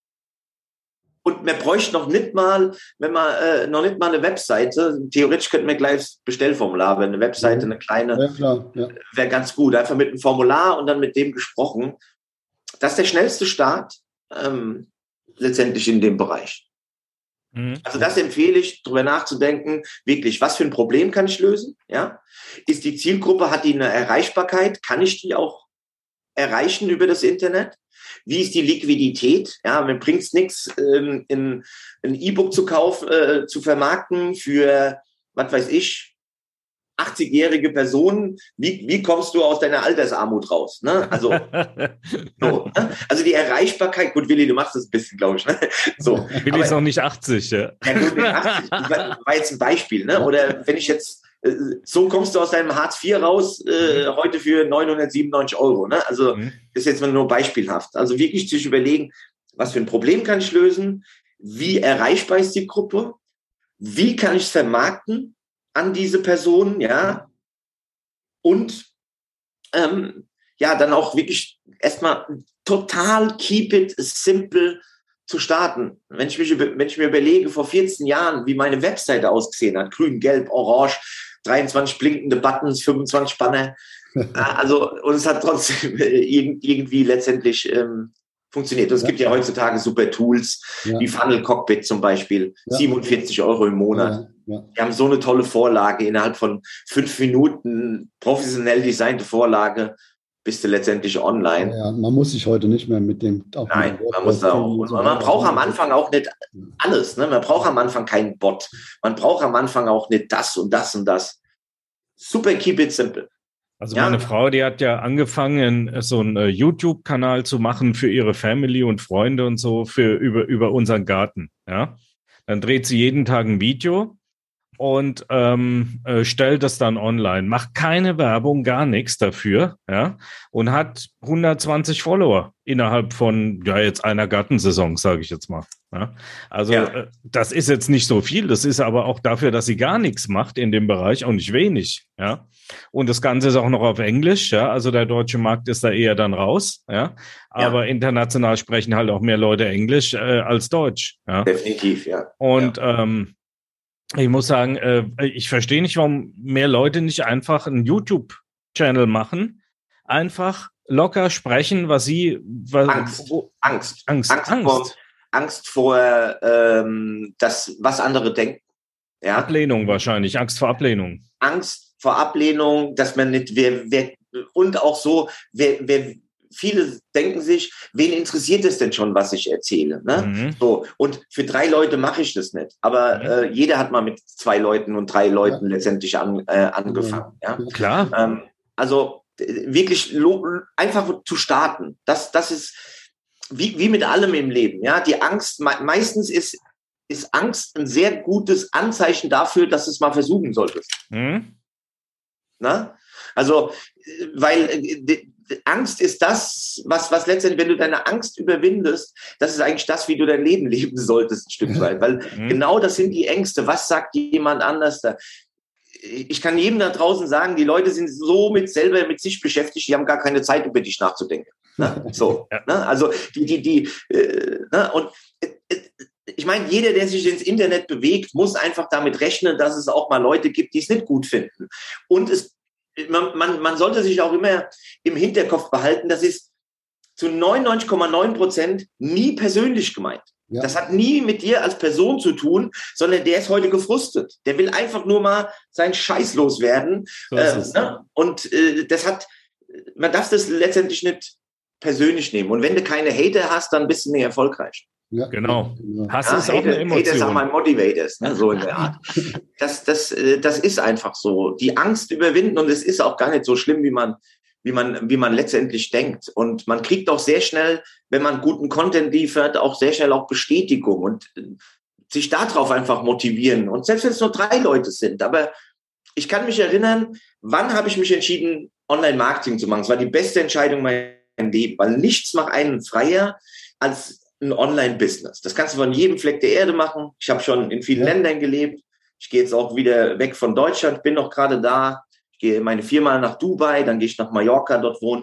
Und man bräuchte noch nicht mal, wenn man äh, noch nicht mal eine Webseite, theoretisch könnten wir gleich das Bestellformular, aber eine Webseite, eine kleine, ja, klar, ja. wäre ganz gut. Einfach mit einem Formular und dann mit dem gesprochen. Das ist der schnellste Start ähm, letztendlich in dem Bereich. Mhm. Also das empfehle ich, darüber nachzudenken, wirklich, was für ein Problem kann ich lösen? Ja? Ist die Zielgruppe, hat die eine Erreichbarkeit? Kann ich die auch erreichen über das Internet? Wie ist die Liquidität? Ja, mir bringt es nichts, ähm, in, ein E-Book zu kaufen, äh, zu vermarkten für, was weiß ich, achtzigjährige Personen. Wie, wie kommst du aus deiner Altersarmut raus? Ne? Also, so, ne? Also die Erreichbarkeit, gut, Willi, du machst das ein bisschen, glaube ich. Ne? So, Willi ist noch nicht achtzig. Ja, ja gut, nicht achtzig. Das war jetzt ein Beispiel. Ne? Oder wenn ich jetzt, so kommst du aus deinem Hartz vier raus, äh, mhm. heute für neunhundertsiebenundneunzig Euro. Ne? Also mhm. das ist jetzt mal nur beispielhaft. Also wirklich sich überlegen, was für ein Problem kann ich lösen? Wie erreichbar ist die Gruppe? Wie kann ich es vermarkten an diese Personen? Ja? Und ähm, ja, dann auch wirklich erstmal total keep it simple zu starten. Wenn ich, mich, wenn ich mir überlege, vor vierzehn Jahren, wie meine Webseite ausgesehen hat, grün, gelb, orange, dreiundzwanzig blinkende Buttons, fünfundzwanzig Banner. Also, und es hat trotzdem irgendwie letztendlich ähm, funktioniert. Und es ja. gibt ja heutzutage super Tools, ja. wie Funnel Cockpit zum Beispiel, ja. siebenundvierzig Euro im Monat. Ja. Ja. Wir haben so eine tolle Vorlage, innerhalb von fünf Minuten, professionell designte Vorlage, bist du letztendlich online. Ja, man muss sich heute nicht mehr mit dem... Auch Nein, mit dem man muss da auch... Und man braucht am Anfang auch nicht alles. Ne? Man braucht am Anfang keinen Bot. Man braucht am Anfang auch nicht das und das und das. Super, keep it simple. Also ja. meine Frau, die hat ja angefangen, so einen uh, YouTube-Kanal zu machen für ihre Family und Freunde und so, für über, über unseren Garten. Ja? Dann dreht sie jeden Tag ein Video und ähm, äh, stellt das dann online, macht keine Werbung, gar nichts dafür, ja, und hat hundertzwanzig Follower innerhalb von, ja, jetzt einer Gartensaison, sage ich jetzt mal. Ja? Also ja. äh, das ist jetzt nicht so viel, das ist aber auch dafür, dass sie gar nichts macht in dem Bereich, auch nicht wenig, ja. Und das Ganze ist auch noch auf Englisch, ja, also der deutsche Markt ist da eher dann raus, ja, aber ja. international sprechen halt auch mehr Leute Englisch äh, als Deutsch, ja. Definitiv, ja. Und ja. ähm, ich muss sagen, äh, ich verstehe nicht, warum mehr Leute nicht einfach einen YouTube-Channel machen, einfach locker sprechen, was sie... Was, Angst. Wo, Angst. Angst. Angst. Angst vor, Angst vor ähm, das, was andere denken. Ja? Ablehnung wahrscheinlich, Angst vor Ablehnung. Angst vor Ablehnung, dass man nicht, wer, wer, und auch so, wer, wer, viele denken sich, wen interessiert es denn schon, was ich erzähle? Ne? Mhm. So, und für drei Leute mache ich das nicht. Aber mhm. äh, jeder hat mal mit zwei Leuten und drei Leuten ja. letztendlich an, äh, angefangen. Ja? Ja. Klar. Ähm, also wirklich lo- einfach zu starten. Das, das ist wie, wie mit allem im Leben. Ja? Die Angst, me- meistens ist, ist Angst ein sehr gutes Anzeichen dafür, dass du es mal versuchen solltest. Mhm. Na? Also, weil äh, Angst ist das, was, was letztendlich, wenn du deine Angst überwindest, das ist eigentlich das, wie du dein Leben leben solltest, ein Stück weit. Weil mhm. genau das sind die Ängste. Was sagt jemand anders da? Ich kann jedem da draußen sagen, die Leute sind so mit selber mit sich beschäftigt, die haben gar keine Zeit, über dich nachzudenken. Ne? So, ja. ne? Also die, die, die, äh, ne? Und äh, ich meine, jeder, der sich ins Internet bewegt, muss einfach damit rechnen, dass es auch mal Leute gibt, die es nicht gut finden. Und es Man, man, man sollte sich auch immer im Hinterkopf behalten, das ist zu neunundneunzig Komma neun Prozent nie persönlich gemeint. Ja. Das hat nie mit dir als Person zu tun, sondern der ist heute gefrustet. Der will einfach nur mal seinen Scheiß loswerden. So äh, ne? Und äh, das hat, man darf das letztendlich nicht persönlich nehmen. Und wenn du keine Hater hast, dann bist du nicht erfolgreich. Ja, genau. Hass ja, ist auch Hater, eine Emotion. Hater sind mal Motivators, ne? So in der Art. Das, das, das ist einfach so. Die Angst überwinden, und es ist auch gar nicht so schlimm, wie man, wie man, wie man letztendlich denkt. Und man kriegt auch sehr schnell, wenn man guten Content liefert, auch sehr schnell auch Bestätigung und sich darauf einfach motivieren. Und selbst wenn es nur drei Leute sind, aber ich kann mich erinnern, wann habe ich mich entschieden, Online-Marketing zu machen? Es war die beste Entscheidung in meinem Leben, weil nichts macht einen freier als ein Online-Business. Das kannst du von jedem Fleck der Erde machen. Ich habe schon in vielen ja. Ländern gelebt. Ich gehe jetzt auch wieder weg von Deutschland, bin noch gerade da. Ich gehe meine viermal nach Dubai, dann gehe ich nach Mallorca, dort wohnen.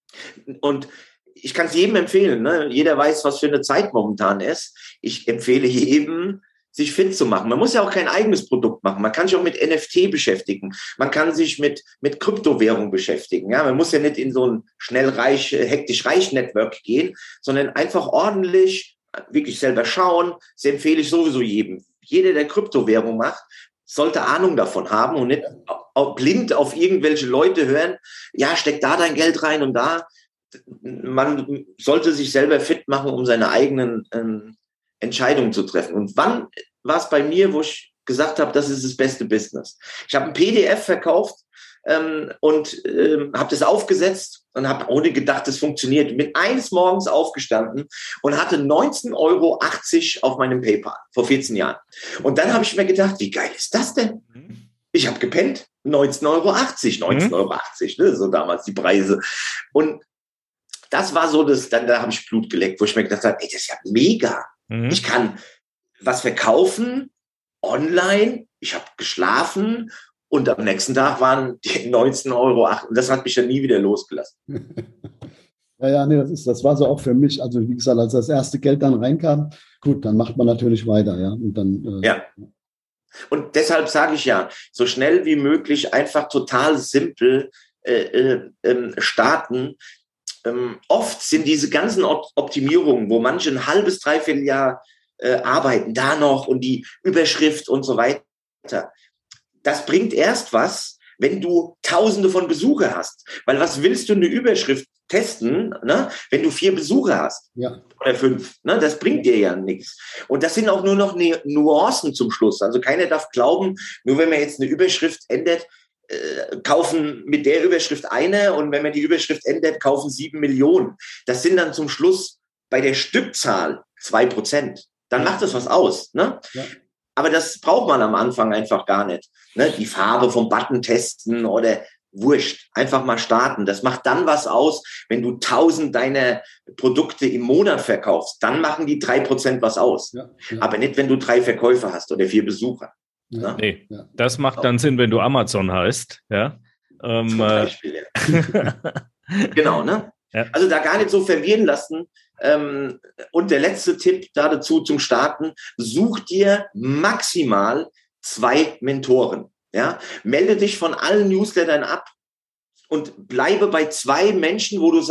Und ich kann es jedem empfehlen. Ne? Jeder weiß, was für eine Zeit momentan ist. Ich empfehle jedem, sich fit zu machen. Man muss ja auch kein eigenes Produkt machen. Man kann sich auch mit N F T beschäftigen. Man kann sich mit, mit Kryptowährung beschäftigen. Ja, man muss ja nicht in so ein schnell reich, hektisch reich Network gehen, sondern einfach ordentlich, wirklich selber schauen. Das empfehle ich sowieso jedem. Jeder, der Kryptowährung macht, sollte Ahnung davon haben und nicht blind auf irgendwelche Leute hören. Ja, steck da dein Geld rein und da. Man sollte sich selber fit machen, um seine eigenen ähm, Entscheidungen zu treffen. Und wann war es bei mir, wo ich gesagt habe, das ist das beste Business? Ich habe ein P D F verkauft ähm, und ähm, habe das aufgesetzt und habe ohne gedacht, das funktioniert. Bin eines Morgens aufgestanden und hatte neunzehn Euro achtzig auf meinem PayPal vor vierzehn Jahren. Und dann habe ich mir gedacht, wie geil ist das denn? Ich habe gepennt, neunzehn Euro achtzig, neunzehn Euro achtzig, ne, so damals die Preise. Und das war so, das, dann da habe ich Blut geleckt, wo ich mir gedacht habe, ey, das ist ja mega. Mhm. Ich kann was verkaufen online, ich habe geschlafen und am nächsten Tag waren die neunzehn Euro acht und das hat mich dann nie wieder losgelassen. Ja, ja, nee, das ist, das war so auch für mich. Also wie gesagt, als das erste Geld dann reinkam, gut, dann macht man natürlich weiter, ja. Und dann, äh, ja. Und deshalb sage ich ja, so schnell wie möglich einfach total simpel äh, äh, starten. Ähm, oft sind diese ganzen Optimierungen, wo manche ein halbes, dreiviertel Jahr äh, arbeiten, da noch und die Überschrift und so weiter. Das bringt erst was, wenn du Tausende von Besucher hast. Weil was willst du eine Überschrift testen, ne, wenn du vier Besucher hast? Ja. Oder fünf. Ne, das bringt dir ja nichts. Und das sind auch nur noch ne- Nuancen zum Schluss. Also keiner darf glauben, nur wenn man jetzt eine Überschrift ändert, kaufen mit der Überschrift eine und wenn man die Überschrift ändert, kaufen sieben Millionen. Das sind dann zum Schluss bei der Stückzahl zwei Prozent. Dann macht das was aus. Ne? Ja. Aber das braucht man am Anfang einfach gar nicht. Ne? Die Farbe vom Button testen oder wurscht. Einfach mal starten. Das macht dann was aus, wenn du tausend deiner Produkte im Monat verkaufst. Dann machen die drei Prozent was aus. Ja. Ja. Aber nicht, wenn du drei Verkäufer hast oder vier Besucher. Ja, nee, ja. Das macht dann Sinn, wenn du Amazon heißt. Ja? Ähm, Zum Beispiel, ja. Genau, ne? Ja. Also da gar nicht so verwirren lassen. Ähm, und der letzte Tipp da dazu zum Starten, such dir maximal zwei Mentoren. Ja? Melde dich von allen Newslettern ab und bleibe bei zwei Menschen, wo du sagst,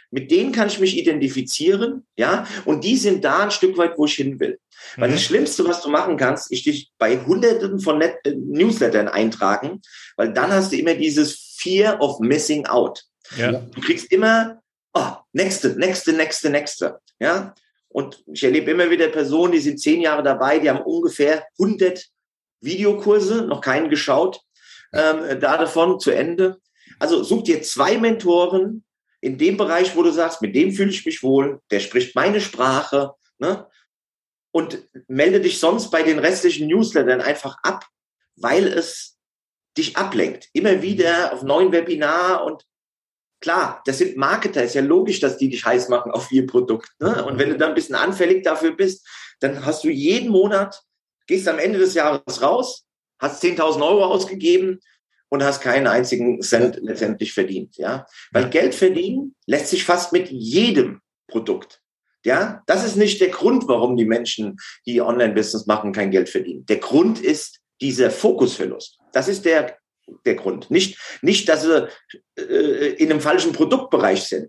mit denen kann ich mich identifizieren, ja, und die sind da ein Stück weit, wo ich hin will. Mhm. Weil das Schlimmste, was du machen kannst, ist dich bei Hunderten von Net- äh, Newslettern eintragen, weil dann hast du immer dieses Fear of Missing Out. Ja. Du kriegst immer, oh, nächste, nächste, nächste, nächste, ja. Und ich erlebe immer wieder Personen, die sind zehn Jahre dabei, die haben ungefähr hundert Videokurse, noch keinen geschaut, ähm, da davon zu Ende. Also such dir zwei Mentoren in dem Bereich, wo du sagst, mit dem fühle ich mich wohl, der spricht meine Sprache, ne? Und melde dich sonst bei den restlichen Newslettern einfach ab, weil es dich ablenkt. Immer wieder auf neuen Webinar und klar, das sind Marketer, ist ja logisch, dass die dich heiß machen auf ihr Produkt, ne? Und wenn du dann ein bisschen anfällig dafür bist, dann hast du jeden Monat, gehst am Ende des Jahres raus, hast zehntausend Euro ausgegeben und hast keinen einzigen Cent letztendlich verdient, ja. Weil Geld verdienen lässt sich fast mit jedem Produkt, ja. Das ist nicht der Grund, warum die Menschen, die Online-Business machen, kein Geld verdienen. Der Grund ist dieser Fokusverlust. Das ist der, der Grund. Nicht, nicht, dass sie äh, in einem falschen Produktbereich sind.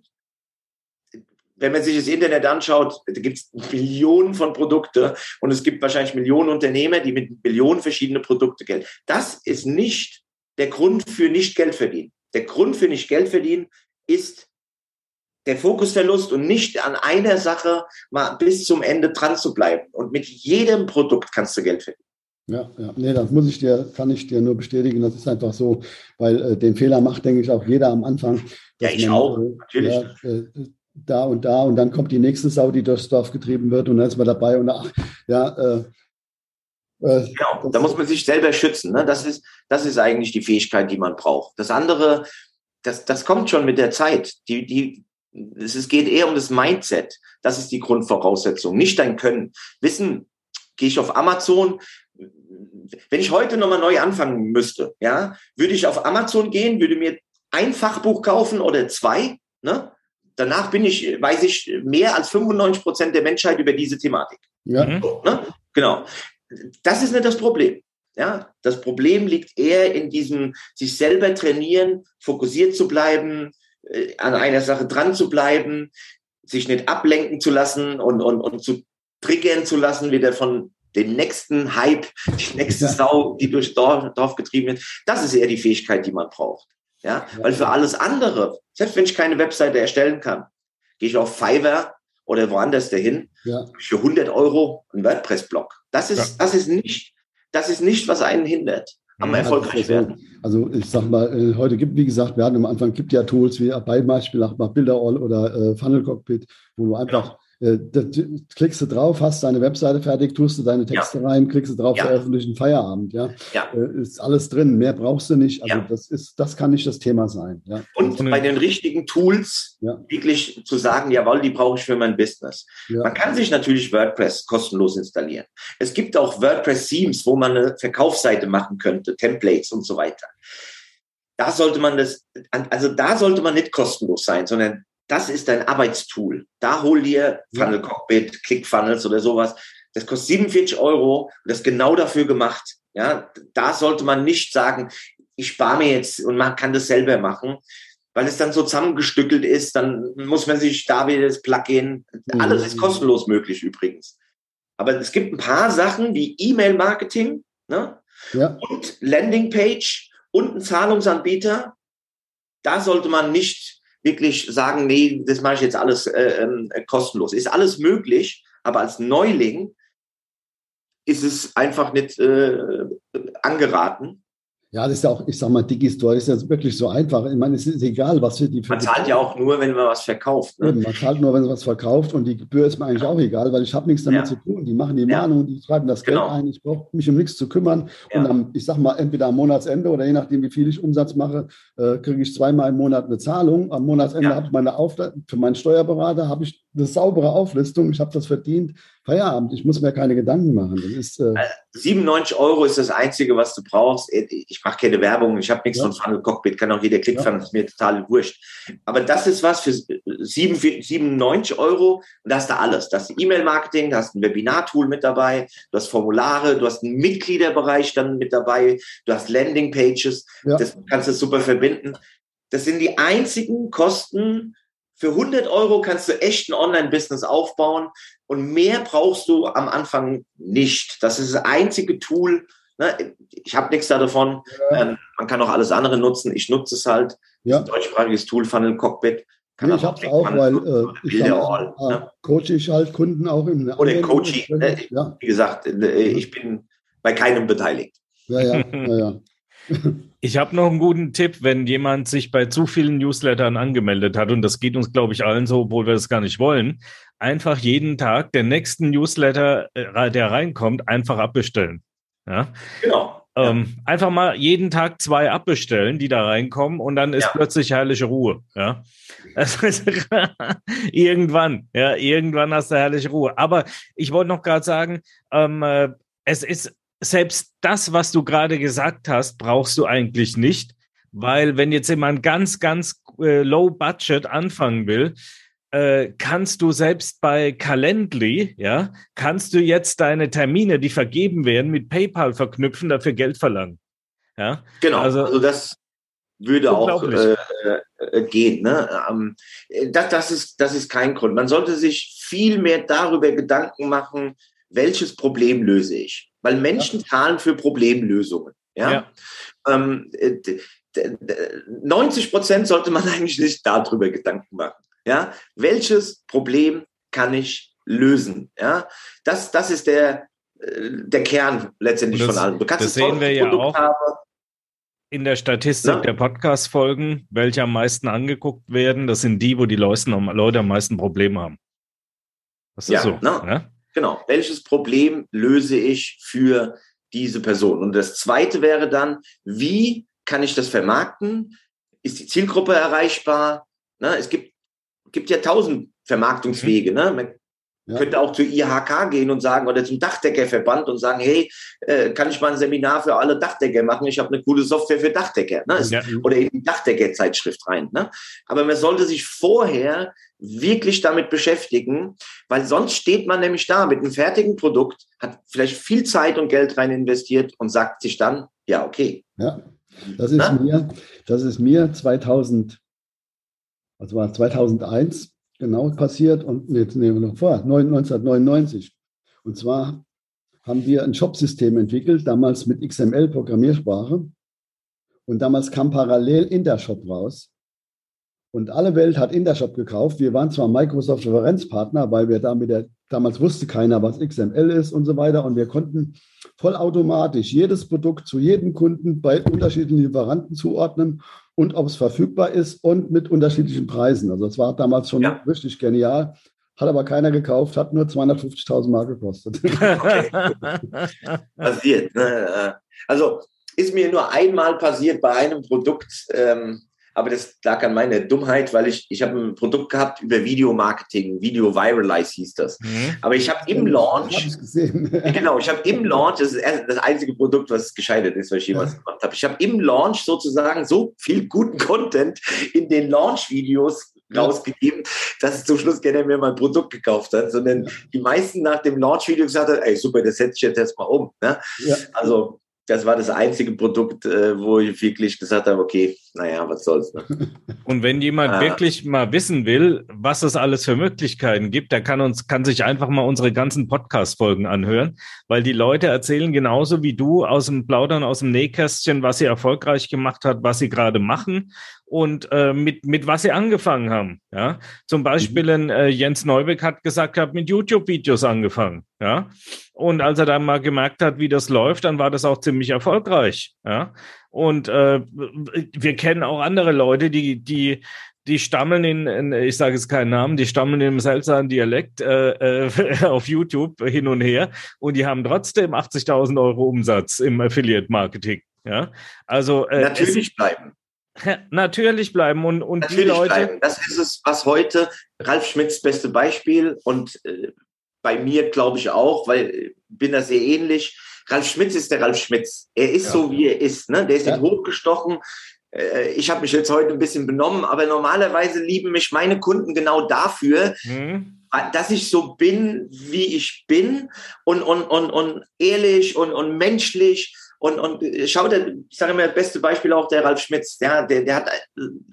Wenn man sich das Internet anschaut, da gibt es Millionen von Produkten und es gibt wahrscheinlich Millionen Unternehmer, die mit Millionen verschiedene Produkte Geld. Das ist nicht der Grund für nicht Geld verdienen. Der Grund für nicht Geld verdienen ist der Fokusverlust und nicht an einer Sache mal bis zum Ende dran zu bleiben. Und mit jedem Produkt kannst du Geld verdienen. Ja, ja, nee, das muss ich dir, kann ich dir nur bestätigen. Das ist einfach so, weil äh, den Fehler macht, denke ich, auch jeder am Anfang. Ja, ich man, auch, äh, natürlich. Ja, äh, da und da und dann kommt die nächste Sau, die durchs Dorf getrieben wird und dann ist man dabei und ach, ja, äh, Äh, genau, da muss man sich selber schützen. Ne? Das ist, das ist eigentlich die Fähigkeit, die man braucht. Das andere, das, das kommt schon mit der Zeit. Die, die, es geht eher um das Mindset. Das ist die Grundvoraussetzung, nicht dein Können. Wissen, gehe ich auf Amazon. Wenn ich heute nochmal neu anfangen müsste, ja, würde ich auf Amazon gehen, würde mir ein Fachbuch kaufen oder zwei. Ne? Danach bin ich, weiß ich mehr als fünfundneunzig Prozent der Menschheit über diese Thematik. Ja. So, ne? Genau. Das ist nicht das Problem. Ja, das Problem liegt eher in diesem sich selber trainieren, fokussiert zu bleiben, äh, an einer Sache dran zu bleiben, sich nicht ablenken zu lassen und, und, und zu triggern zu lassen, wieder von dem nächsten Hype, die nächste Sau, die durch Dorf, Dorf getrieben wird. Das ist eher die Fähigkeit, die man braucht. Ja, weil für alles andere, selbst wenn ich keine Webseite erstellen kann, gehe ich auf Fiverr oder woanders dahin, ja. Für hundert Euro einen WordPress-Blog. Das ist, ja. das ist nicht, das ist nicht, was einen hindert, am ja, erfolgreich werden. Also ich sag mal, heute gibt, wie gesagt, wir hatten am Anfang, gibt ja Tools wie Beispiel nach Bilderall oder äh, Funnel Cockpit, wo du einfach genau. Äh, da, klickst du drauf, hast deine Webseite fertig, tust du deine Texte ja. rein, klickst du drauf, ja. veröffentlichen Feierabend, ja. ja. Äh, ist alles drin, mehr brauchst du nicht. Also ja. das ist, das kann nicht das Thema sein. Ja. Und bei den richtigen Tools ja. wirklich zu sagen, jawohl, die brauche ich für mein Business. Ja. Man kann sich natürlich WordPress kostenlos installieren. Es gibt auch WordPress-Themes, wo man eine Verkaufsseite machen könnte, Templates und so weiter. Da sollte man das, also da sollte man nicht kostenlos sein, sondern das ist dein Arbeitstool. Da hol dir Funnel Cockpit, ClickFunnels oder sowas. Das kostet siebenundvierzig Euro und das ist genau dafür gemacht. Ja, da sollte man nicht sagen, ich spare mir jetzt und man kann das selber machen, weil es dann so zusammengestückelt ist. Dann muss man sich da wieder das Plugin. Alles ist kostenlos möglich übrigens. Aber es gibt ein paar Sachen wie E-Mail-Marketing, ne? Ja. Und Landingpage und ein Zahlungsanbieter. Da sollte man nicht wirklich sagen, nee, das mache ich jetzt alles äh, äh, kostenlos. Ist alles möglich, aber als Neuling ist es einfach nicht äh, angeraten. Ja, das ist ja auch, ich sag mal, Digistore ist ja wirklich so einfach. Ich meine, es ist egal, was für die... Für man zahlt ja auch nur, wenn man was verkauft. Ne? Man zahlt nur, wenn man was verkauft und die Gebühr ist mir eigentlich auch egal, weil ich habe nichts damit ja. zu tun. Die machen die ja. Mahnung, die schreiben das genau. Geld ein, ich brauche mich um nichts zu kümmern. Ja. Und am, ich sag mal, entweder am Monatsende oder je nachdem, wie viel ich Umsatz mache, äh, kriege ich zweimal im Monat eine Zahlung. Am Monatsende ja. habe ich meine Aufla- für meinen Steuerberater habe ich eine saubere Auflistung. Ich habe das verdient. Feierabend, ich muss mir keine Gedanken machen. Das ist, äh siebenundneunzig Euro ist das Einzige, was du brauchst. Ich mache keine Werbung, ich habe nichts ja. von Funnel Cockpit, kann auch jeder ClickFunnels, ja. ist mir total wurscht. Aber das ist was für siebenundneunzig Euro und da hast du alles. Da hast du E-Mail-Marketing, da hast du ein Webinar-Tool mit dabei, du hast Formulare, du hast einen Mitgliederbereich dann mit dabei, du hast Landingpages, ja. das kannst du super verbinden. Das sind die einzigen Kosten für hundert Euro kannst du echt ein Online-Business aufbauen und mehr brauchst du am Anfang nicht. Das ist das einzige Tool. Ne? Ich habe nichts davon. Ja. Ähm, man kann auch alles andere nutzen. Ich nutze es halt. Ja. Das ist ein deutschsprachiges Tool, Funnel Cockpit. Nee, ich habe es auch, weil äh, ich all, äh, ne? coache ich halt Kunden auch im Oder Coaching. Äh, ja. Wie gesagt, äh, ich bin bei keinem beteiligt. Ja, ja, ja, ja. Ich habe noch einen guten Tipp, wenn jemand sich bei zu vielen Newslettern angemeldet hat, und das geht uns, glaube ich, allen so, obwohl wir das gar nicht wollen, einfach jeden Tag den nächsten Newsletter, der reinkommt, einfach abbestellen. Ja? Genau. Ähm, ja. Einfach mal jeden Tag zwei abbestellen, die da reinkommen, und dann ist ja. plötzlich herrliche Ruhe. Ja? Also, irgendwann, ja, irgendwann hast du herrliche Ruhe. Aber ich wollte noch gerade sagen, ähm, äh, es ist selbst das, was du gerade gesagt hast, brauchst du eigentlich nicht, weil wenn jetzt jemand ganz, ganz äh, low budget anfangen will, äh, kannst du selbst bei Calendly, ja, kannst du jetzt deine Termine, die vergeben werden, mit PayPal verknüpfen, dafür Geld verlangen. Ja? Genau, also, also das würde auch äh, äh, gehen. Ne? Ähm, das, das, ist, das ist kein Grund. Man sollte sich viel mehr darüber Gedanken machen, welches Problem löse ich? Weil Menschen zahlen für Problemlösungen. Ja? Ja. Ähm, neunzig Prozent sollte man eigentlich nicht darüber Gedanken machen. Ja? Welches Problem kann ich lösen? Ja? Das, das ist der, der Kern letztendlich das, von allem. Du kannst das sehen wir ja auch haben. In der Statistik ja. der Podcast-Folgen, welche am meisten angeguckt werden. Das sind die, wo die Leute, Leute am meisten Probleme haben. Das ist ja, so. No. Ja? Genau. Welches Problem löse ich für diese Person? Und das Zweite wäre dann, wie kann ich das vermarkten? Ist die Zielgruppe erreichbar? Ne, es gibt, gibt ja tausend Vermarktungswege. Ne? Man ja. könnte auch zur I H K gehen und sagen, oder zum Dachdeckerverband und sagen, hey, äh, kann ich mal ein Seminar für alle Dachdecker machen? Ich habe eine coole Software für Dachdecker. Ne? Es, ja. Oder in die Dachdecker-Zeitschrift rein. Ne? Aber man sollte sich vorher wirklich damit beschäftigen, weil sonst steht man nämlich da mit einem fertigen Produkt, hat vielleicht viel Zeit und Geld rein investiert und sagt sich dann, ja, okay. Ja, das ist, mir, das ist mir zweitausend, was war zweitausendeins genau passiert und jetzt nehmen wir noch vor, neunzehnhundertneunundneunzig. Und zwar haben wir ein Shopsystem entwickelt, damals mit X M L-Programmiersprache, und damals kam parallel Intershop raus. Und alle Welt hat Intershop gekauft. Wir waren zwar Microsoft-Referenzpartner, weil wir da mit der, damals wusste keiner, was X M L ist und so weiter. Und wir konnten vollautomatisch jedes Produkt zu jedem Kunden bei unterschiedlichen Lieferanten zuordnen und ob es verfügbar ist und mit unterschiedlichen Preisen. Also das war damals schon ja. richtig genial. Hat aber keiner gekauft, hat nur zweihundertfünfzigtausend Mark gekostet. Okay. Passiert. Ne? Also ist mir nur einmal passiert bei einem Produkt, ähm, aber das lag an meiner Dummheit, weil ich, ich habe ein Produkt gehabt über Videomarketing, Video Viralize hieß das. Mhm. Aber ich habe im Launch, hab gesehen. genau, ich habe im Launch, das ist das einzige Produkt, was gescheitert ist, was ich jemals ja. gemacht habe. Ich habe im Launch sozusagen so viel guten Content in den Launch-Videos ja. rausgegeben, dass zum Schluss keiner mehr mein Produkt gekauft hat, sondern ja. die meisten nach dem Launch-Video gesagt haben, ey super, das setze ich jetzt erstmal um. Ne? Ja. Also das war das einzige Produkt, äh, wo ich wirklich gesagt habe, okay, naja, was soll's. Ne? Und wenn jemand ah. wirklich mal wissen will, was es alles für Möglichkeiten gibt, der kann uns, kann sich einfach mal unsere ganzen Podcast-Folgen anhören, weil die Leute erzählen genauso wie du aus dem Plaudern, aus dem Nähkästchen, was sie erfolgreich gemacht hat, was sie gerade machen und äh, mit mit was sie angefangen haben. Ja, zum Beispiel mhm. äh, Jens Neubeck hat gesagt, er hat mit YouTube-Videos angefangen. Ja, und als er dann mal gemerkt hat, wie das läuft, dann war das auch ziemlich erfolgreich. Ja, und äh, wir kennen auch andere Leute, die die die stammeln in, in ich sage jetzt keinen Namen, die stammeln in einem seltsamen Dialekt äh, äh, auf YouTube hin und her und die haben trotzdem achtzigtausend Euro Umsatz im Affiliate-Marketing. Ja, also äh, natürlich es, bleiben. Natürlich bleiben und, und Natürlich die Leute. Bleiben. Das ist es, was heute Ralf Schmitz beste Beispiel und äh, bei mir glaube ich auch, weil ich bin da sehr ähnlich. Ralf Schmitz ist der Ralf Schmitz. Er ist ja. so, wie er ist. Ne? Der ist ja. nicht hochgestochen. Äh, ich habe mich jetzt heute ein bisschen benommen, aber normalerweise lieben mich meine Kunden genau dafür, mhm. dass ich so bin, wie ich bin und, und, und, und ehrlich und, und menschlich. Und, und schau dir, ich sage immer, das beste Beispiel auch der Ralf Schmitz, der, der, der hat,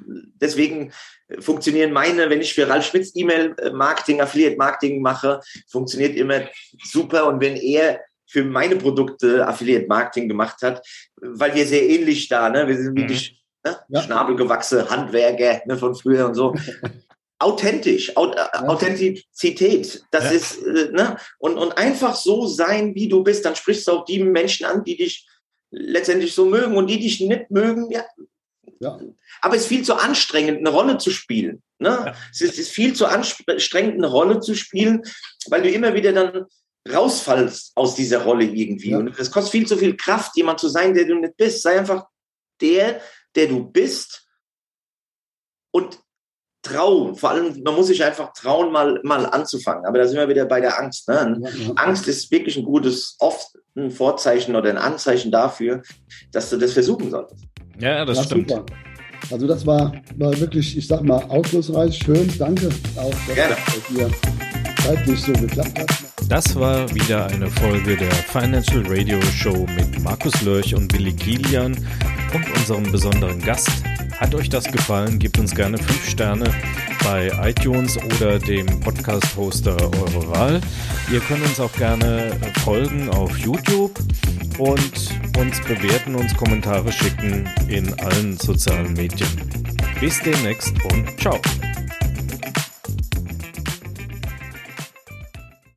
deswegen funktionieren meine, wenn ich für Ralf Schmitz E-Mail-Marketing, Affiliate-Marketing mache, funktioniert immer super. Und wenn er für meine Produkte Affiliate-Marketing gemacht hat, weil wir sehr ähnlich da, ne? Wir sind wirklich mhm. ne? ja. Schnabelgewachsene Handwerker ne? von früher und so. Authentisch, Auth- Authentizität, das ja. ist, äh, ne? Und, und einfach so sein, wie du bist, dann sprichst du auch die Menschen an, die dich letztendlich so mögen und die dich nicht mögen, ja. ja. Aber es ist viel zu anstrengend, eine Rolle zu spielen, ne? Ja. Es ist, ist viel zu anstrengend, eine Rolle zu spielen, weil du immer wieder dann rausfallst aus dieser Rolle irgendwie. Ja. Und es kostet viel zu viel Kraft, jemand zu sein, der du nicht bist. Sei einfach der, der du bist und trauen. Vor allem, man muss sich einfach trauen, mal, mal anzufangen. Aber da sind wir wieder bei der Angst. Ne? Ja, ja. Angst ist wirklich ein gutes, oft ein Vorzeichen oder ein Anzeichen dafür, dass du das versuchen solltest. Ja, das ja, stimmt. Super. Also das war, war wirklich, ich sag mal, aufschlussreich. Schön, danke auch, dass Gerne. das bei dir zeitlich so geklappt hat. Das war wieder eine Folge der Financial Radio Show mit Markus Lörch und Willi Kilian und unserem besonderen Gast. Hat euch das gefallen? Gebt uns gerne fünf Sterne bei iTunes oder dem Podcast-Hoster eurer Wahl. Ihr könnt uns auch gerne folgen auf YouTube und uns bewerten, uns Kommentare schicken in allen sozialen Medien. Bis demnächst und ciao.